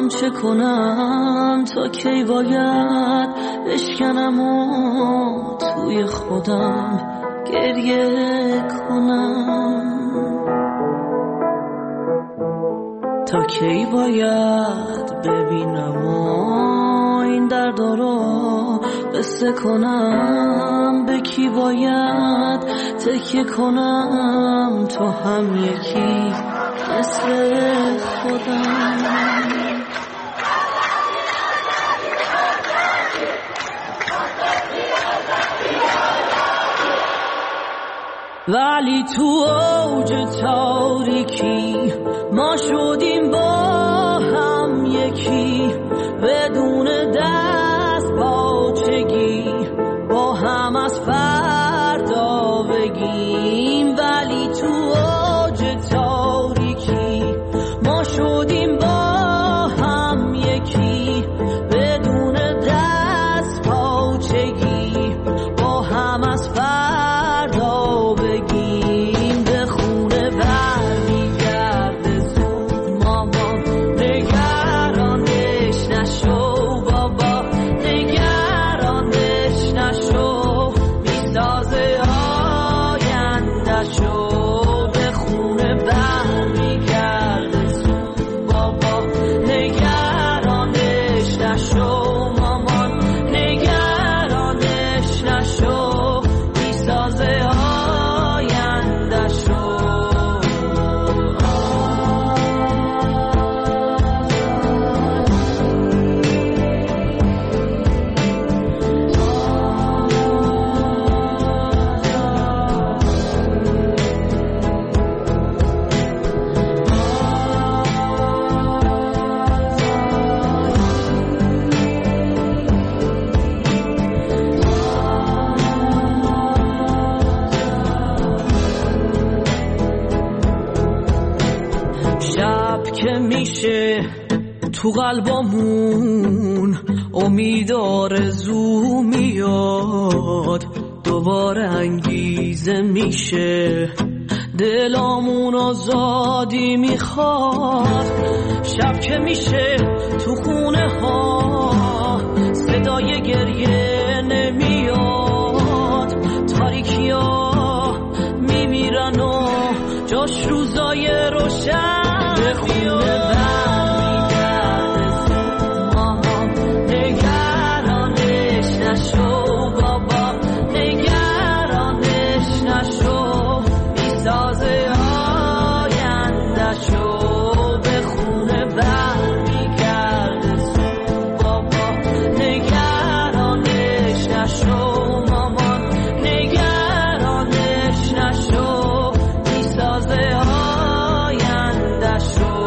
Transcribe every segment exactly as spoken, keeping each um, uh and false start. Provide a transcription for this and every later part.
من چه کنم تا کی باید بشکنم و توی خودم گریه کنم؟ تا کی باید ببینم و این درد رو قصه کنم؟ به کی باید تکیه کنم تا هم یکی مثل خودم؟ ولی تو اوج تاریکی ما شدیم با هم یکی، بدون دست پاچگی با هم از فردا بگیم. ولی تو اوج تاریکی ما شدیم با هم یکی، بدون دست پاچگی با هم از فردا بگیم. به خونه برمیگرده زود مامان، نگرانش نشو بابا، نگرانش نشو، میسازه آینده‌شو. به خونه برمیگرده زود بابا، نگرانش نشو مامان، نگرانش نشو، میسازه آینده‌شو. شب که میشه تو قلبمون امید آرزو میاد، دوباره انگیزه میشه دلامون آزادی میخواد. شب که میشه تو خونه ها صدای گریه نمیاد، تاریکی ها میمیرن و جاش روزای روشن. به خونه برمیگرده زود مامان، نگرانش نشو بابا، نگرانش نشو، میسازه آینده‌شو. به خونه برمیگرده زود بابا، نگرانش نشو مامان، نگرانش نشو، میسازه آینده‌شو.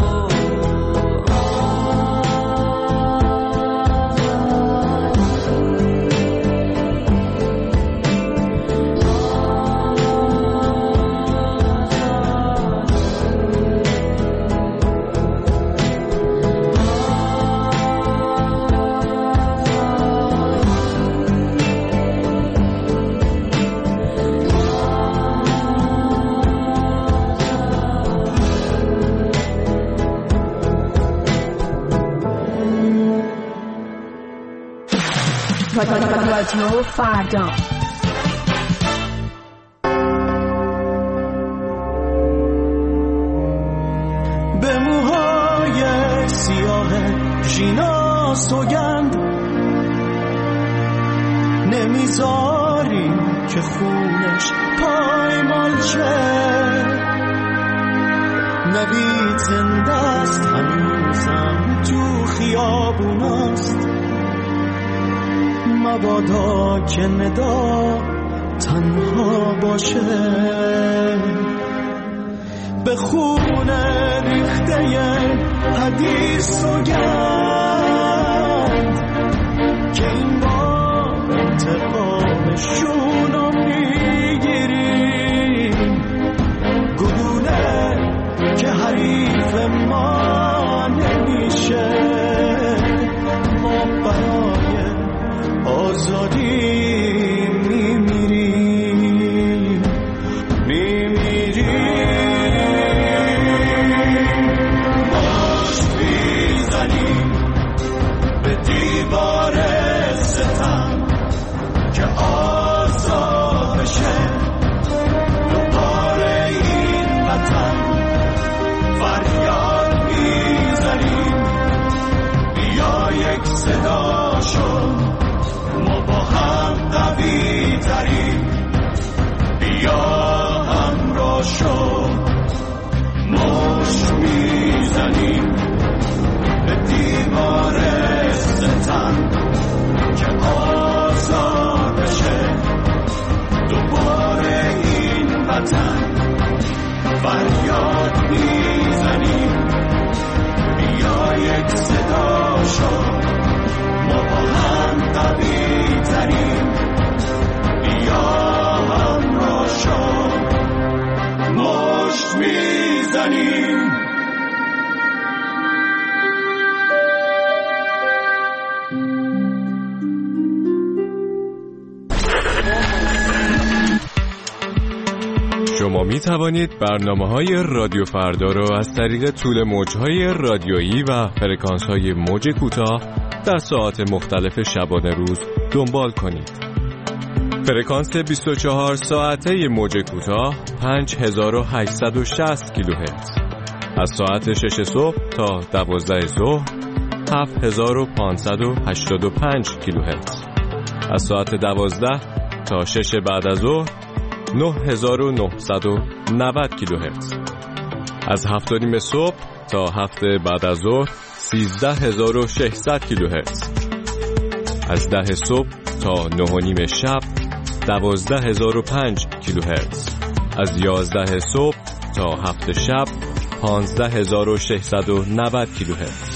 رادیو فردا. به موهای سیاه ژینا سوگند نمیذاریم که خونش پایمال شه. نوید زنده است هنوزم تو خیابوناست، مبادا که ندا تنها باشه. به خونه ریخته حدیث سوگند که این بار انتقامشونو میگیریم. گلوله که حریف ما نمیشه، ما برای آزادی میمیریم میمیریم. باش بیزن میزنیم به دیوار ستم که آزاد بشه دوباره این وطن. فریاد میزنیم بیا یک صدا شو، ما با هم قوی تریم، بیا همراه شو. مشت میزنیم به دیوار ستم که آزاد بشه دوباره این وطن. فریاد میزنیم بیا یک صدا شو، ما با هم قوی تریم، بیا همراه شو. مشت میزنیم. شما می توانید برنامه‌های رادیو فردا را از طریق طول موج‌های رادیویی و فرکانس‌های موج کوتاه در ساعات مختلف شبانه روز دنبال کنید. فرکانس بیست و چهار ساعته موج کوتاه پنج هزار و هشتصد و شصت کیلوهرتز، از ساعت شش صبح تا دوازده ظهر هفت هزار و پانصد و هشتاد و پنج کیلوهرتز، از ساعت دوازده تا شش بعد از ظهر نه هزار و نهصد و نود کیلوهرتز، از هفت و نیم صبح تا هفت بعد از ظهر سیزده هزار و ششصد کیلوهرتز، از ده صبح تا نه و نیم شب دوازده هزار و پنج کیلوهرتز، از یازده صبح تا هفت شب پانزده هزار و ششصد و نود کیلوهرتز.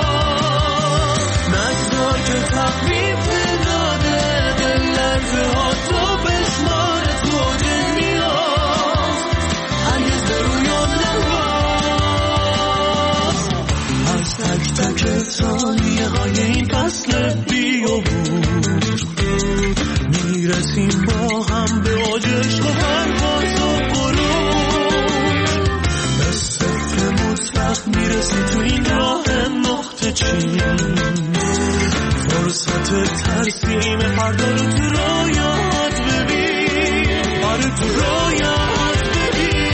تخفیف داده دل لرزه ها و بود میرسیم با هم به اوج عشق و پرواز و غروج به صفر مطلق میرسی تو این راه نقطه چین فرصت ترسیم فردا رو تو رویات ببین آره تو رویات ببین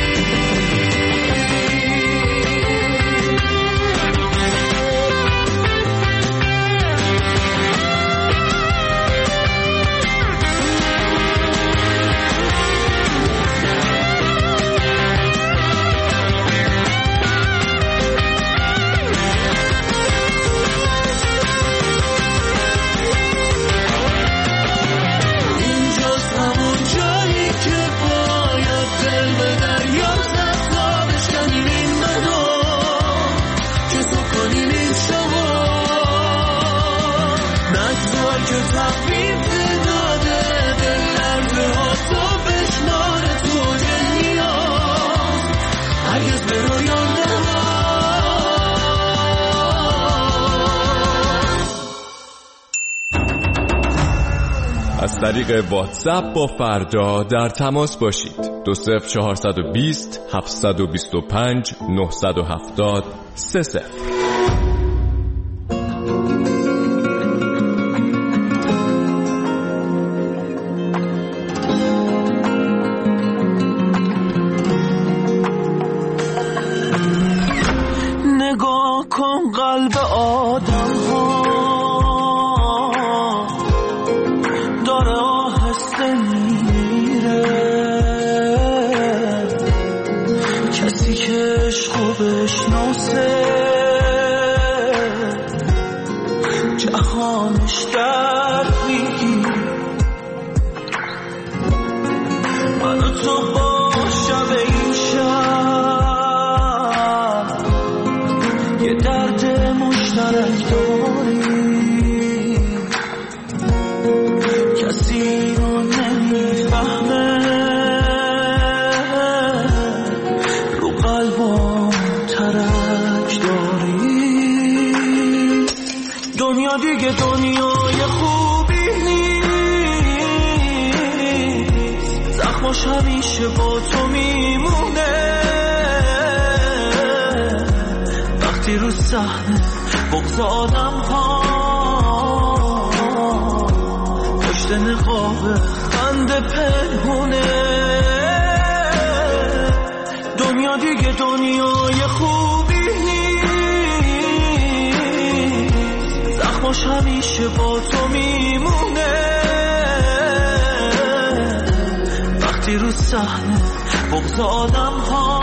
از طریق واتساپ با فردا در تماس باشید. دو صفر چهارصد و بیست هفتصد و بیست و پنج نهصد و هفتاد سه صفر. نگاه کن قلب آدم ها داره آهسته میره کسی که عشقو بشناسه جهانش درد میگیره من و تو با شب این شب یه درد مشترک داریم کسی رو نمیفهمه رو قلبم ترک داریم دنیا دیگه دنیای خوبی نیست زخماش همیشه با تو میمونه وقتی رو صحنه بغض آدم ها پشت نقاب خنده پنهونه دنیا دیگه دنیای خوبی نیست زخماش همیشه با تو میمونه وقتی رو صحنه بغض آدم ها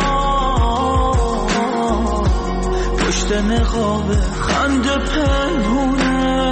پشت نقاب خنده پنهونه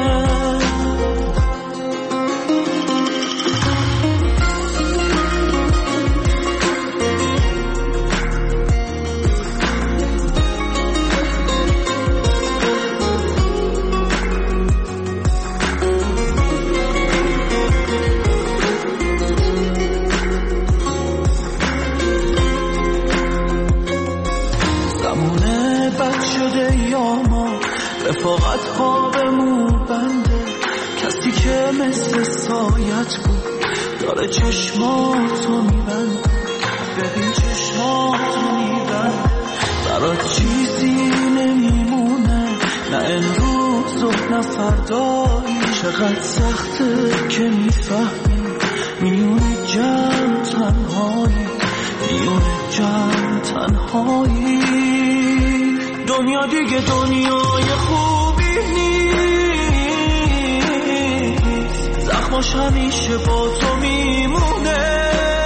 رفاقت ها به مو بنده کسی که مثل سایت بود داره چشماتو میبنده ببین چشماتو میبنده برات چیزی نمیمونه نه امروز و نه فردایی چقدر سخته که میفهمی میونه جمع تنهایی میونه جمع تنهایی دنیا دیگه دنیای خوبی نیست زخماش همیشه با تو میمونه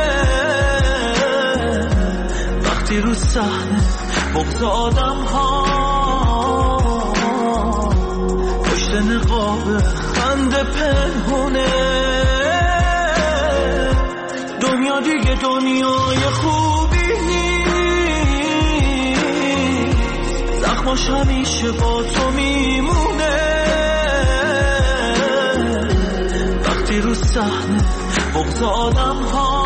وقتی رو صحنه بغض آدم ها پشت نقاب خنده پنهونه دنیا دیگه دنیای خوبی زخماش همیشه با تو میمونه وقتی رو صحنه بغض آدم ها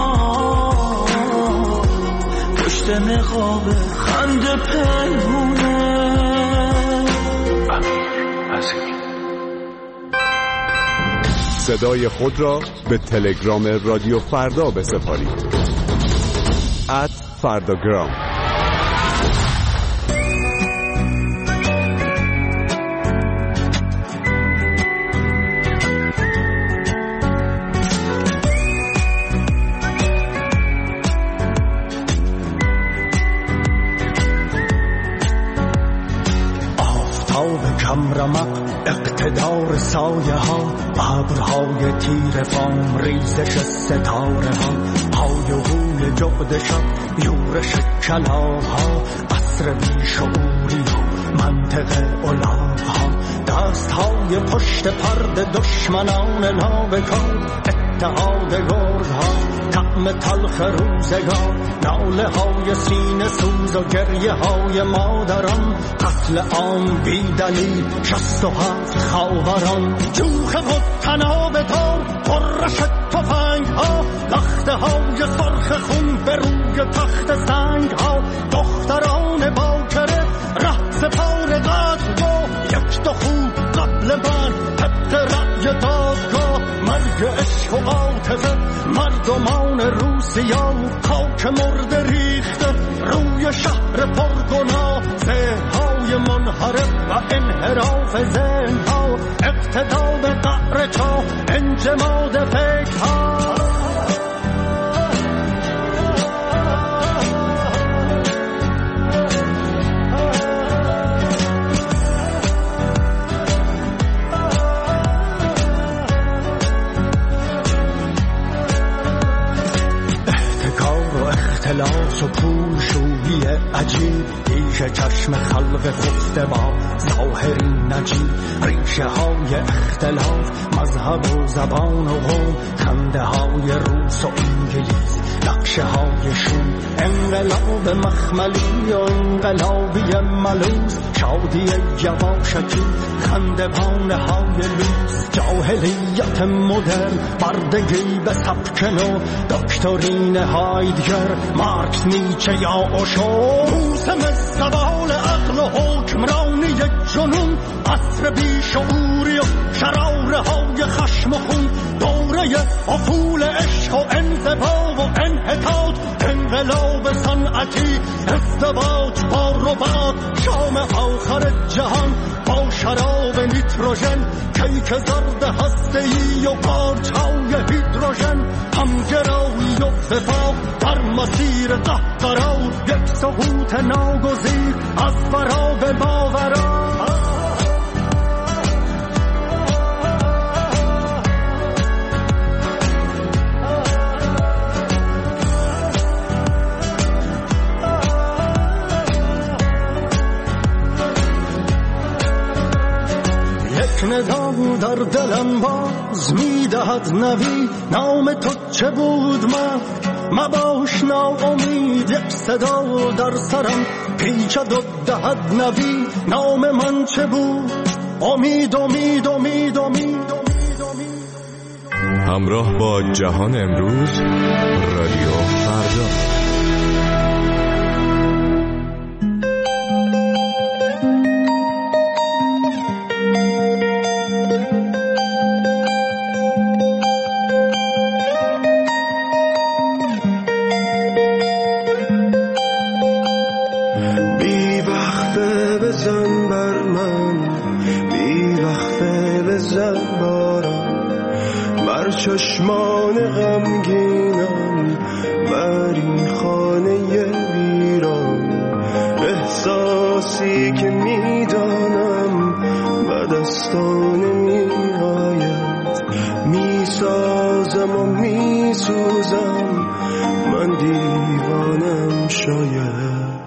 پشت نقاب خنده پنهونه. امیر عزیز صدای خود را به تلگرام رادیو فردا بسپارید. ات فرداگرام. اقتدار سایه ها، ابرهای تیر فام، ریزش ستاره ها، های و هوی جغد شب، یورش کلاها، عصر بیشعوری و منطق الاغها، دست های پشت پرد دشمنان نابکار، اتحاد گردها، طعم تلخ روزگار، ناله های سینه سوز و گریه های مادران، قتل عام بی دلیل، شست و هفت خاوران، جوخ و تناب تار، قرش تفنگ ها، لخته های سرخ خون به روی تخت سنگ ها، دختران باکره ره سپار قتل و یک دو خوب قبل من طبق رأی دادگاه، مرگ عشق و عاطفه، مردمان روسیا، خاک مرده ریخته روی شهر پرگناه، ذهن‌های منحرف و انحراف ذهن‌ها، اقتدار قعر چاه، انجماد فکرها. اختلاس و پول شویی عجیب، ریشه چشم خلق خفته با ظاهری نجیب، ریشه های اختلاف، مذهب و زبان و قوم، خنده های روس و انگلیس، نقشه های شوم، انقلاب مخملی و انقلابی ملوز، شادی یواشکی، خندوانه های لوس، جاهلیت مدرن، بردگی به سبک نو، دکترین هایدگر، مارکس، نیچه یا اوشو، موسم زوال عقل و حکمرانی جنون، عصر بیشعوری و شراره های خشم و خون، دوره افول عشق و انزوا و انحطاط، انقلاب صنعتی، ازدواج با ربات، شام آخر جهان با شراب نیتروژن، کیک زرد هسته‌ای و قارچ‌های هیدروژن، همگرایی و وفاق در مسیر قهقرا، یک سقوط ناگزیر از ورا به ماورا. ندام در دلم باز میدهد نوی، نام تو چه بود من مباش ناامید، یک صدا در سرم پیچد و دهد نوی، نام من چه بود؟ امید امید امید امید امید. همراه با جهان امروز، رادیو فردا. چشمان غمگینم بر این خانه ویران، احساسی که میدانم به دستان میآید، میسازم و میسوزم، من دیوانم شاید.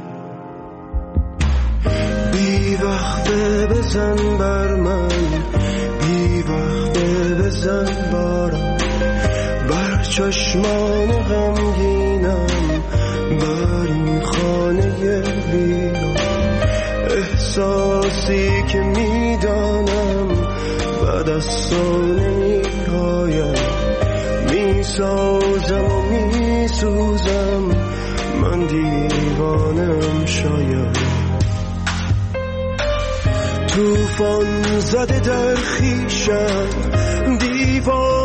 بی وقته بزن بر من، بی وقته بزن بارم، بر چشمان غمگینم بر این خانه ویران، احساسی که میدانم به دستان میآید، میسازم و میسوزم، من دیوانم شاید. طوفان زده در خویشم، دیوان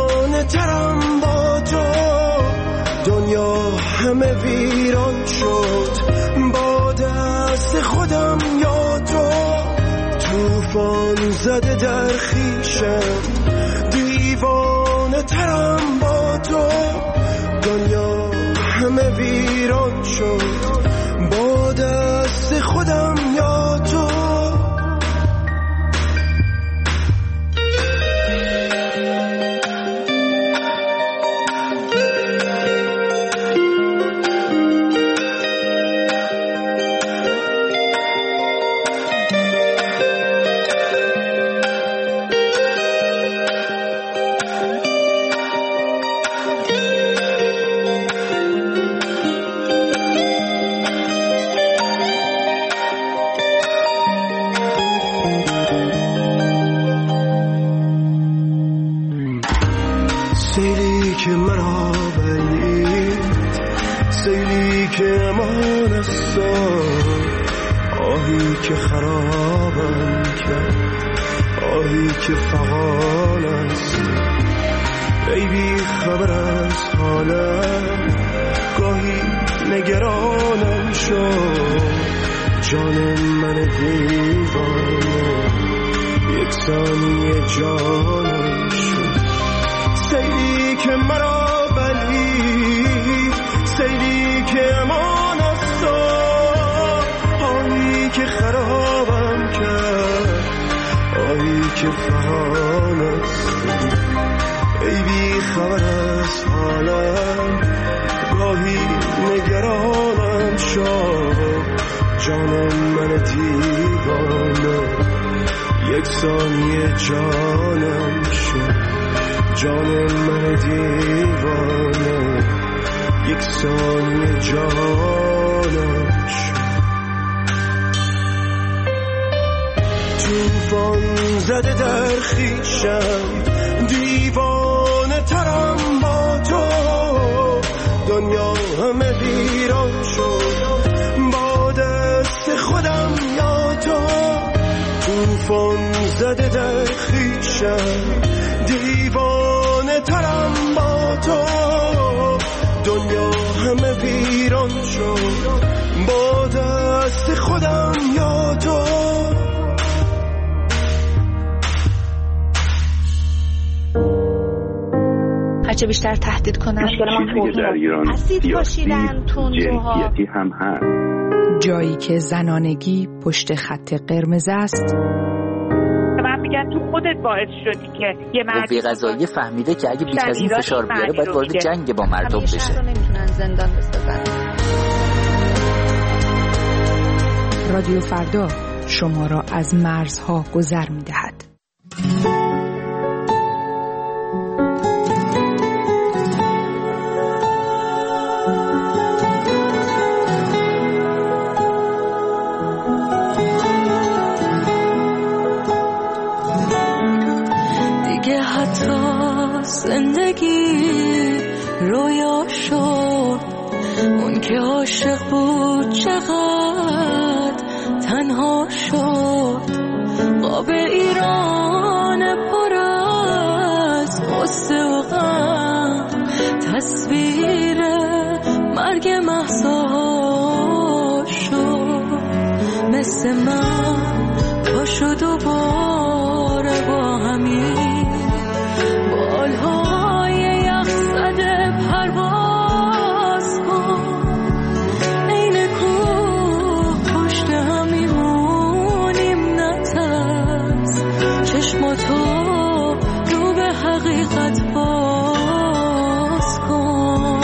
ترم با تو، دنیا همه ویران شد با دست خودم یا تو. طوفان زده در خیشم، دیوانه ترم با تو، دنیا همه ویران شد با دست خودم یا تو. سیلی که مرا بلید، سیلی که امان است، آهی که خرابم کرد، آهی که فغان است. ای بی خبر از حالم، گاهی نگرانم شد، جان من دیوانه یک ثانیه جانم شد. سیلی که مرا بلید، سیلی که امان است، آهی که خرابم کرد، آهی که فغان است. ای بی خبر از حالم، گاهی نگرانم شد، جان من دیوانه یک ثانیه جانم شد، جان من دیوانه یک ثانیه جانم شد. طوفان زده در خیشم، دیوانه ترم با تو، دنیا همه ویران شد با دست خودم یا تو. طوفان زده در خیشم، دیوانه ترم با تو، دنیا همه ویران شد با دست خودم یا تو. هرچه بیشتر تهدید کنن چیزی در ایران سیاسی جنسیتی هم هست. جایی که زنانگی پشت خط قرمز است. من میگن تو خودت باعث شدی که یه مرد قوه قضاییه فهمیده که اگه بیش از این فشار بیاره باید وارد جنگ با مردم بشه. همیشه رو نمیتونن زندان بسازن. رادیو فردا شما را از مرزها گذر میدهد. زندگی رویا شد، اون که عاشق بود چقدر تنها شد. قاب ایران پر از غصه و غم، تصویر مرگ مهسا شد. مثل من پاشو دوباره با همین بالهای یخزده پرواز کن. این کوه پشت هم میمونیم نترس، چشماتو رو به حقیقت باز کن.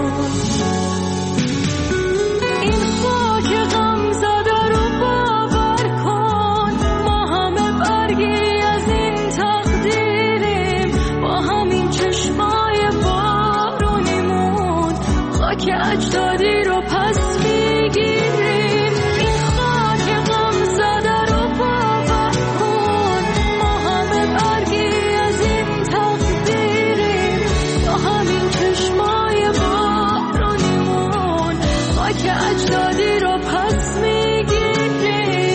این خاک غم زده رو باور کن، ما همه برگی از این تقدیریم. با همین چشمای بارونیمون خاک اجدادی رو پس میگیریم. این خاک غم زده رو باور کن، ما همه برگی از این تقدیریم. با همین چشمای بارونیمون خاک اجدادی رو پس میگیریم.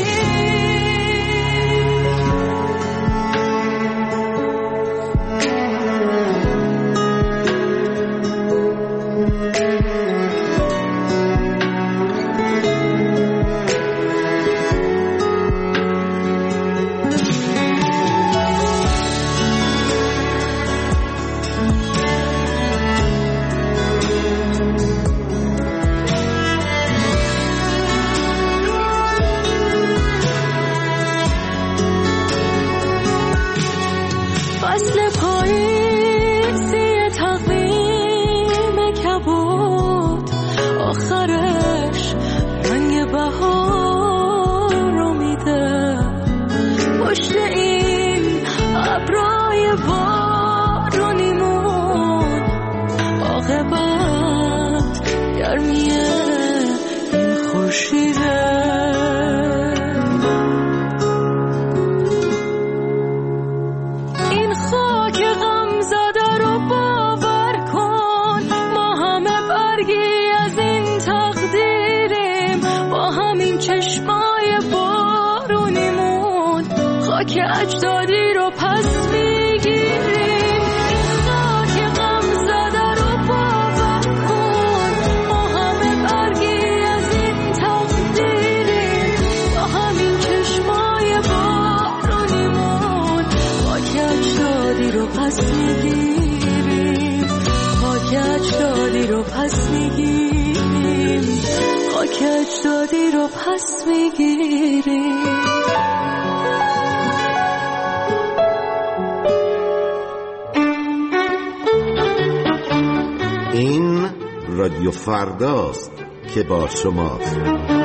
اجدادی رو پس میگیریم، خاک اجدادی رو پس میگیریم. این رادیو فرداست که با شماست.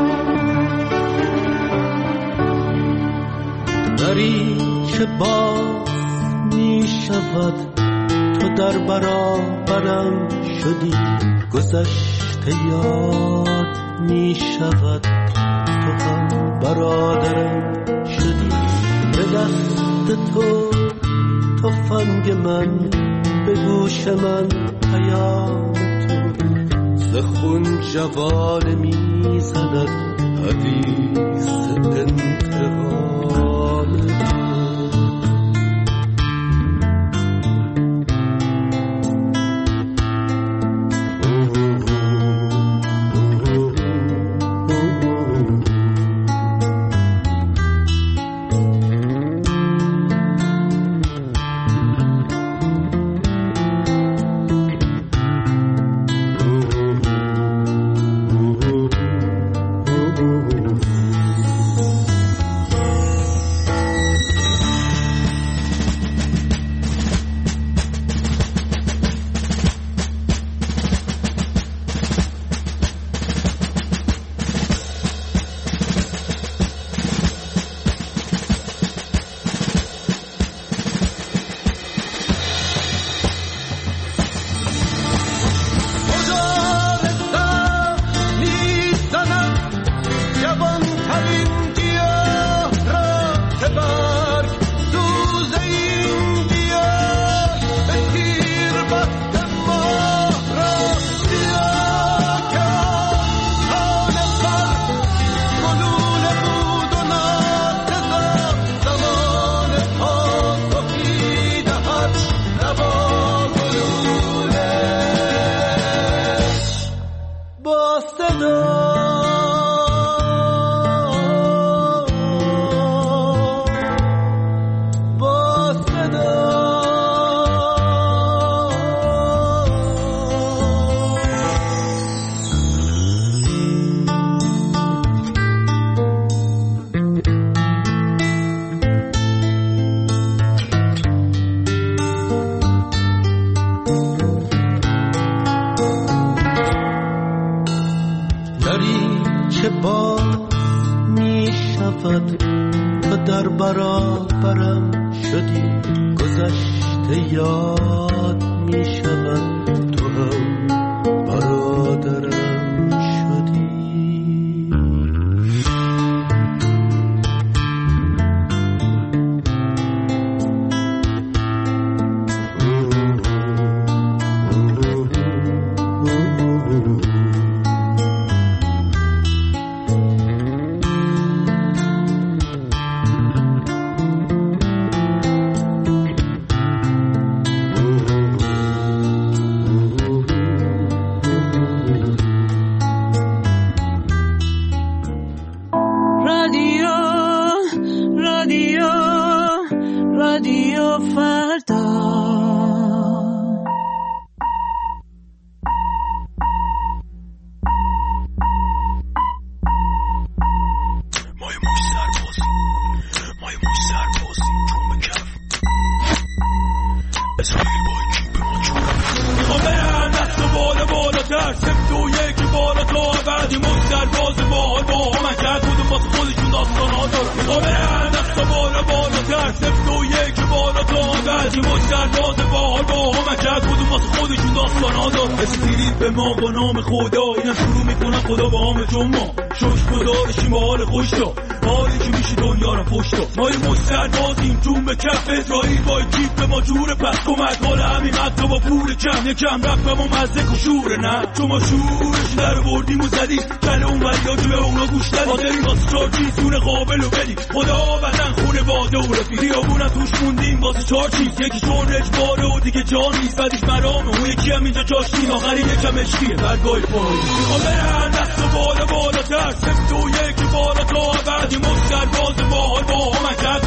دری که باز می شود، تو در برابرم شدی، گذشته یاد می شود، تو هم برادرم شدی. به دست تو تفنگ من، به گوش من پیام تو، زخون جوال می زند حدیث انتقام تو. یکم رفتم و مزه کشوره نه چون ما شورش در بردیم و زدیم کل اون وریا که به اونا گوش ندیم آدریم واسه چار چیز دونه قابل و بدیم خدا وطن خونه باده و رفیق خیابونم توش موندیم واسه چار چیز یکی چون رجباره و دیگه جان نیست بعدش مرامه اون یکی هم اینجا جاش نیم آخری یکم عشقیه برگاه پایی میخوام برن دست و بالا بالا تر سفت و یکی بالا تا بعدی مستر باز باحال با هم کرد بودم واسه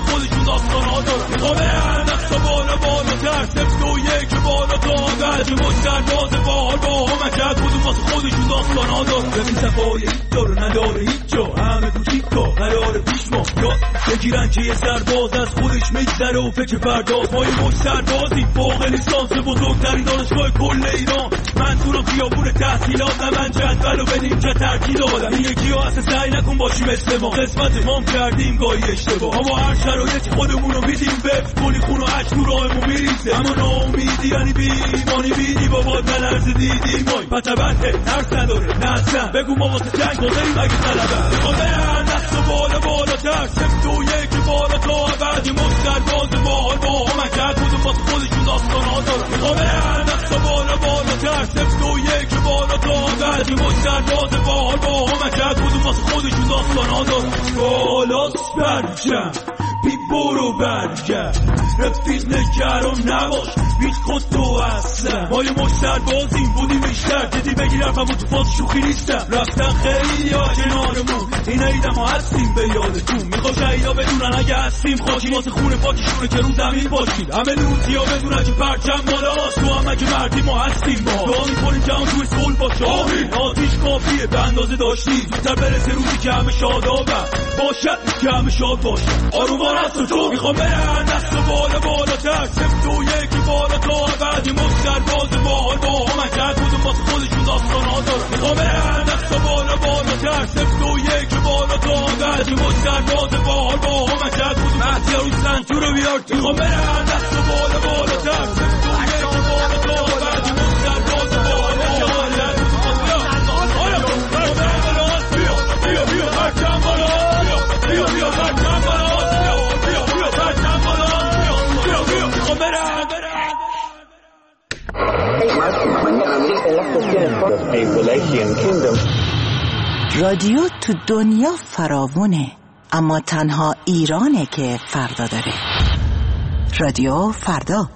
خودشون داستانا دارن. میخوام برن دستا بالا بالاتر، سفت و یک بالا تا آقل مشتر باز باحال با همکت کدوم واسه خودشون داستانا دارن. ببین صفای هیچ جا رو نداره هیچ جا، همه کوچیکا قرار پیش ما یاد بگیرن که یه سرباز از خودش میگذره و فکر پرداز. ما یه مش سربازی فوق لیسانس بزرگترین دانشگاه کل ایران. من تو رو خیابون تحصیلات نه من جدول رو بدیم چه ترکیل آدم. این یکی ها اصلا سعی نکن باشی مثل ما، قسمت ما کردیم گاهی اشتباه. اما هر شرایطی خودمون رو میدیم بفت کنی خون و عشق تو راهمون میریزه. اما ناامیدی یعنی بی ایمانی بیدی بابا نلرز دیدی مای پتبنده ترس نداره نه اصلا. بگو ما واسه جنگ بازاریم اگه طلبه. میخوام برن دست و بالا بالاتر، سفت و یک بالا تا ابد. یه مشتر باز باحال با همکت کدوم واسه خودشون داستانا دارن. میخوام برن دست و بالا بالاتر، سفت و یک بالا تا ابد. یه مشتر باز باحال با همکت کدوم واسه خودشون داستانا دارن. بالاست برجم بی برو برگرد، رفیق نگران نباش هیچ خود تو هستم. ما یه مشتر بازیم بودیم بیشتر، دیدی بگیرم و تو فاز شوخی نیستم. رفتن خیلی ها کنارمون، این ایدم ها هستیم به یادتون. میخوا شهیدا بدونن اگه هستیم خاکی واسه خونه پاکشونه که رو زمین باشید. همه لوتی ها بدونن که پرچم بالاست، تو هم اگه مردی ما هستیم. ما دعا میکنیم که هم توی صلح باشه. آمین. آتیش کافیه به اندازه داشتی، زودتر برسه روزی که همه شادابم باشد که همه شاد باشه. آرومان هست و تو میخوام برن دست و بالا بالاتر، سفت و یک بالا تا ابد. یه مشتر باز باحال با همکت کدوم واسه خودشون داستانا دارن. میخوام برن دست و بالا بالاتر، سفت و یک بالا تا ابد. یه مشتر باز باحال با همکت کدوم مهدی رو سنتور رو بیار. میخوام برن دست و بالا بالاتر، سفت و یک بالا تا ابد. یه مشتر باز باحال با همکت بیا بیا پرچم بالا، بیا بیا پرچم بالا، بیا بیا پرچم بالا، بیا بیا میخوام برم. رادیو تو دنیا فراوونه، اما تنها ایرانه که فردا داره. رادیو فردا.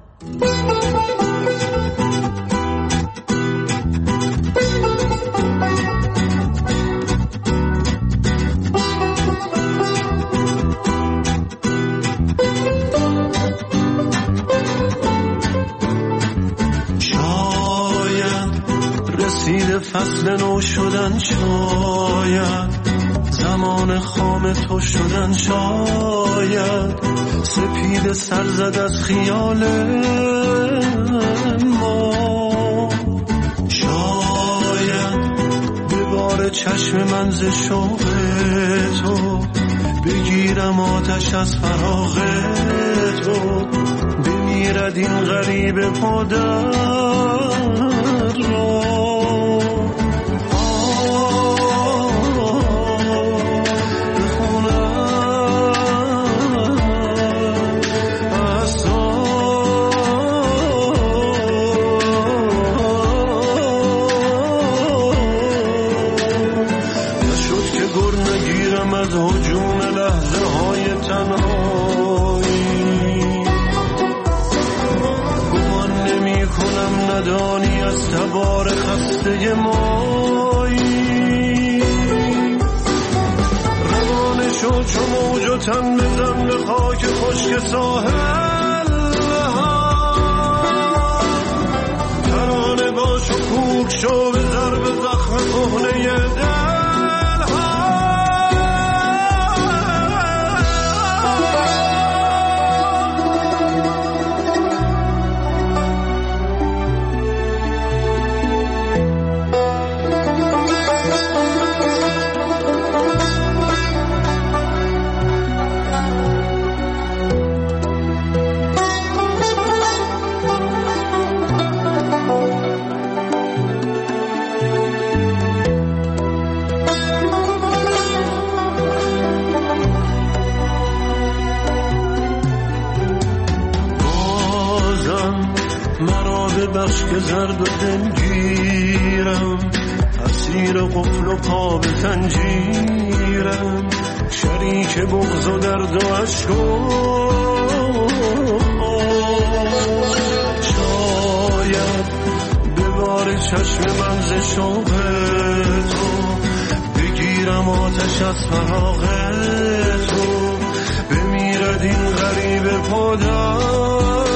فصل نو شدن شاید، زمان خام تو شدن شاید، سپید سر زد از خیال ما. شاید به بار چشم من ز شوق تو بگیرم آتش از فراغ تو، بمیرد این غریب پادر را. ندانی از تبار خسته مایی، روانه شو چو موج و تن بزن به خاک خشک ساحل، ترانه باش و کوک شو به ضرب زخم کهنه دل. بخش که زرد و دلگیرم، اسیر قفل و پا به زنجیرم، شریک بغض و درد و عشق و شاید به بار چشم من ز شوق تو بگیرم آتش از فراغ تو، بمیرد باید این غریب پادر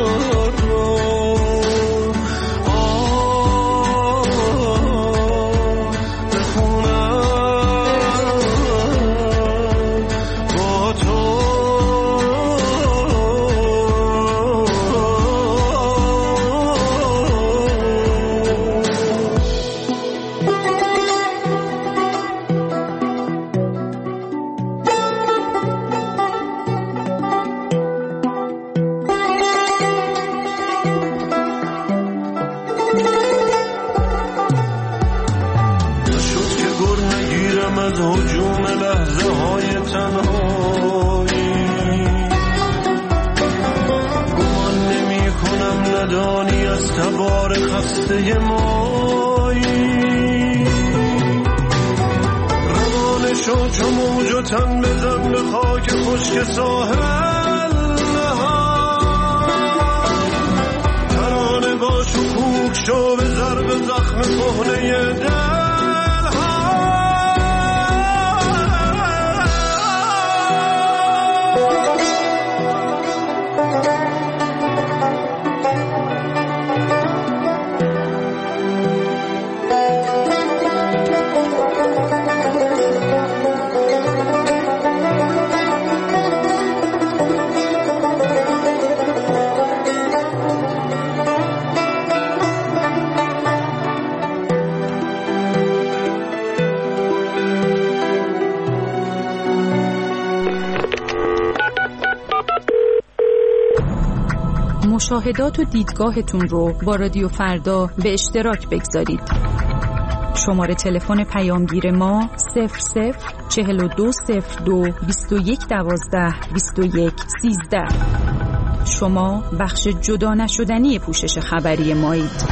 خسته مایی روانه شو چو موج و تن بزن به خاک خشک ساحل نهاد ترانه باش و کوک شو به ضرب زخم کهنه دل مشاهدات و دیدگاهتون رو با رادیو فردا به اشتراک بگذارید. شماره تلفن پیامگیر ما صفر صفر چهل و دو صفر دو بیست و یک دوازده بیست و یک سیزده. شما بخش جدا نشدنی پوشش خبری مایید.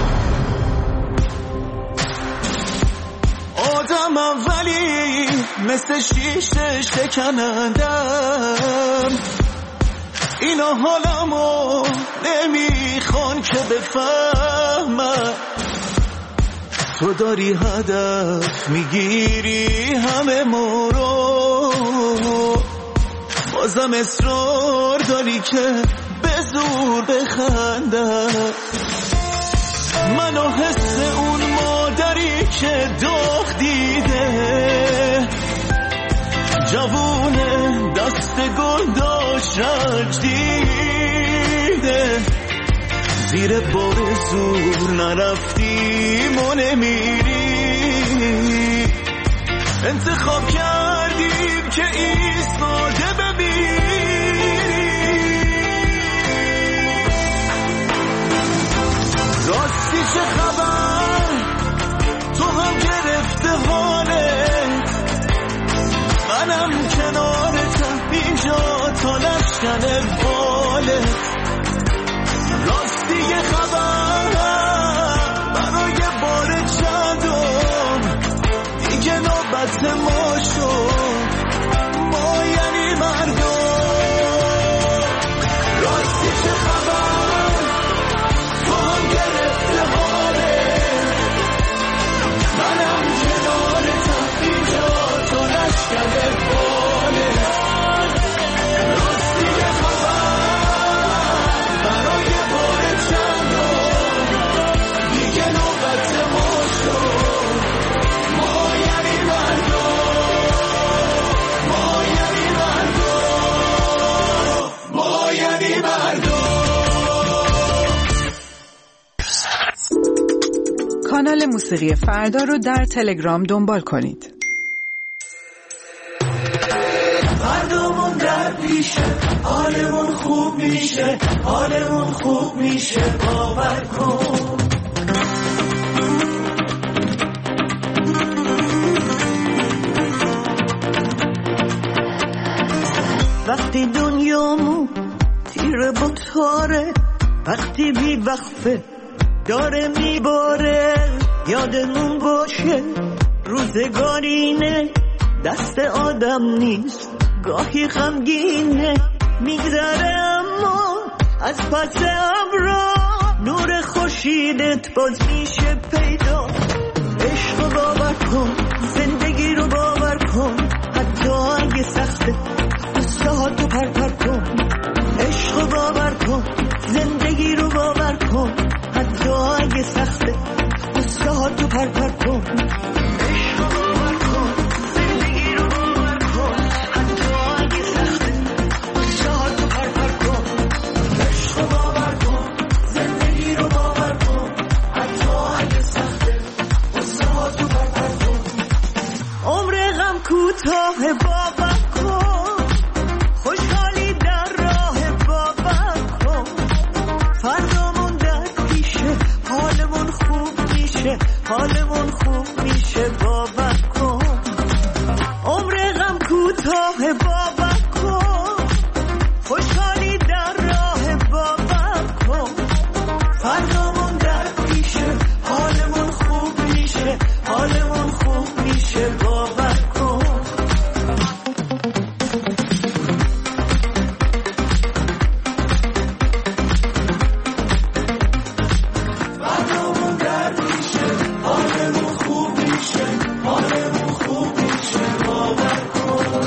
آدم اولی مثل شیشه شکنندم، اینا حالمو نمیخوان که بفهمم، تو داری هدف میگیری همه ما رو، بازم اصرار داری که به زور بخندم، منو حس اون مادری که داغ دیده، جوونه دست گل داشت رنج دیده، زیر بار زور نرفتیم و نمیری، انتخاب کردیم که ایستاده بمیری، راستی چه خبر تو هم گرفته حالت، منم کنارتم اینجا تا نشکنه بالت، راستی یه خبر برای بار چندم دیگه نوبت ما شد، ما یعنی مردم، راستی چه خبر تو هم گرفته حالت، منم کنارتم اینجا تا نشکنه بالت، راستی یه خبر برای بار چندم دیگه نوبت ما شد، ما یعنی مردم، ما یعنی مردم، ما یعنی مردم. کانال موسیقی فردا رو در تلگرام دنبال کنید. فردامون در پیشه، حالمون خوب میشه، حالمون خوب میشه، باور کن. وقتی دنیامون تیره با تاره، وقتی بی وقفه داره میباره، یادمون باشه روزگارینه، دست آدم نیست گاهی غمگینه، میگذره اما از پس ابرا نور خورشیدت باز میشه پیدا، عشق رو باور کن، زندگی رو باور کن، حتی اگه سخته قصه ها تو پر پر کن، اگه سخته قصه ها تو پر پر کن عشق رو باور کن زندگی رو باور کن حتی اگه سخته قصه ها تو پر پر کن عشق رو باور کن زندگی رو باور کن حتی اگه سخته قصه ها تو پر پر کن عمر غم کوتاه باور کن خوشحالی در راه باور کن فردامون در پیشه حالمون خوب میشه حالمون خوب میشه باور کن عمر غم کوتاه باور کن خوشحالی در راه باور کن فردامون در پیشه حالمون خوب میشه حالمون خوب میشه باور کن فردامون در پیشه حالمون خوب میشه حالمون خوب میشه باور کن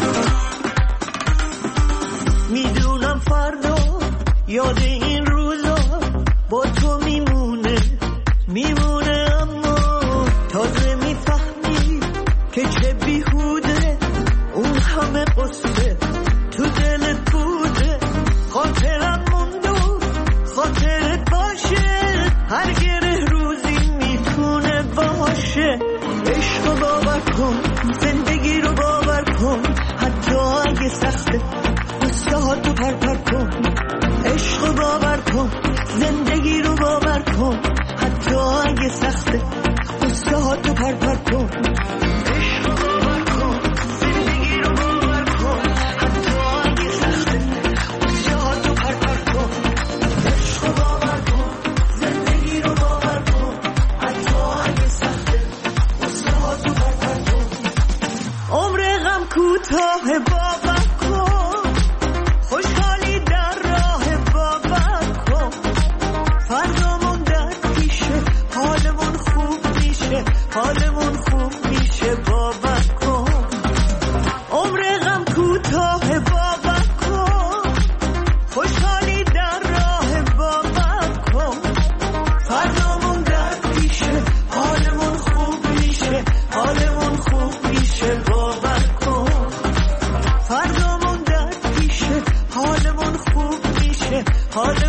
میدونم فردا یاد این روزا با تو میمونه میمونه اما تازه میفهمی که چه بیهوده اون همه قصه تو دلت بوده خاطرم موند و خاطرت باشه هر گره روزی میتونه باشه عشق رو باور کن زندگی رو باور کن حتی اگه سخته قصه ها تو پر پر کن عشق رو باور کن زندگی رو باور کن حتی اگه سخته قصه ها تو پر پر کن عشق رو باور کن زندگی رو باور کن حتی اگه سخته قصه ها تو پر پر کن عشق رو باور کن زندگی رو باور کن حتی اگه سخته قصه ها تو پر پر کن عمر غم کوتاه باور کن خوشحالی در راه باور کن فردامون در پیشه حالمون خوب میشه حالمون خوب میشه باور کن عمر غم کوتاه باور کن خوشحالی در راه باور کن فردامون در پیشه حالمون خوب میشه حالمون خوب میشه باور کن فردامون در پیشه حالمون خوب میشه حالمون